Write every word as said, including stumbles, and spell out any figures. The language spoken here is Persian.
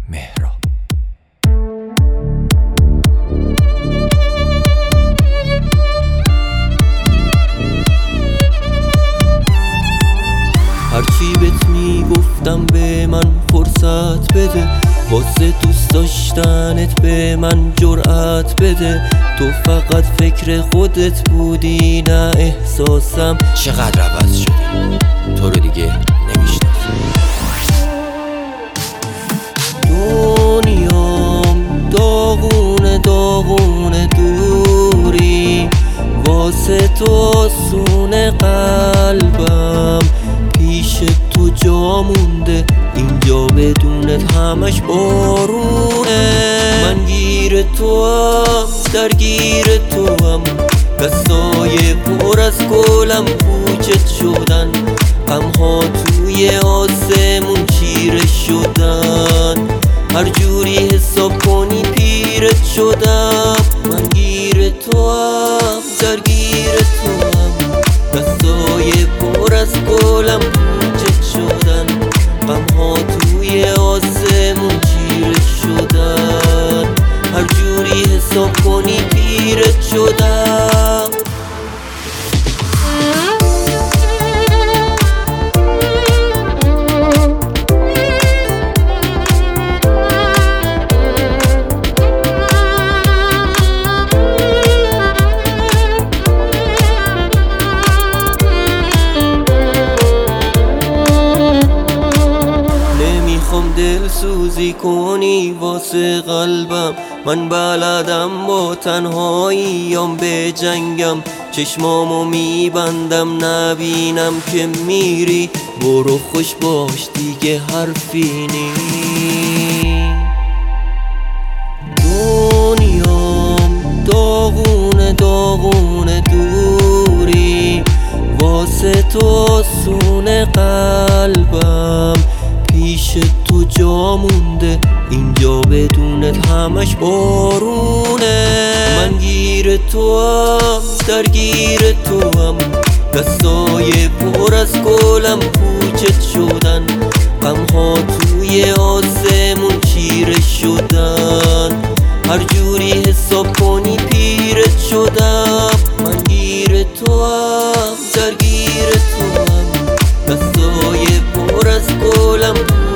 مهراب. هرچی بهت میگفتم به من فرصت بده، واسه دوست داشتنت به من جرأت بده. تو فقط فکر خودت بودی نه احساسم. چقدر عوض شدی، تو رو دیگه نمیشناسم. دنیام داغونه داغونه دوری، واسه تو آسونه قلبم پیش تو جا مونده، اینجا بدونت همش بارونه. من گیر تو هم درگیر تو هم، دستای پر از گلم پوچت شدن، غمها توی آسمون چیره شدن. هر جوری حساب کنی پیرت شدم. من گیر تو هم درگیر تو هم، دستای پر از گلم پوچت شدن، غمها توی آسمون چیره شدن. هر جوری حساب کنی پیرت شدم. دل سوزی کنی واسه قلبم، من بلدم با تنهاییم به جنگم. چشمامو میبندم نبینم که میری، برو خوش باش دیگه حرفی نی. دنیام داغونه داغونه دوری، واسه تو آسونه قلبم پیش تو جا مونده، اینجا بدونت همش بارونه. من گیر تو هم درگیر تو هم، دستای پر از گلم پوچت شدن، غمها توی آسمون چیره شدن. هر جوری حساب کنی پیرت شدم. من گیر تو هم درگیر تو هم، دستای پر از گلم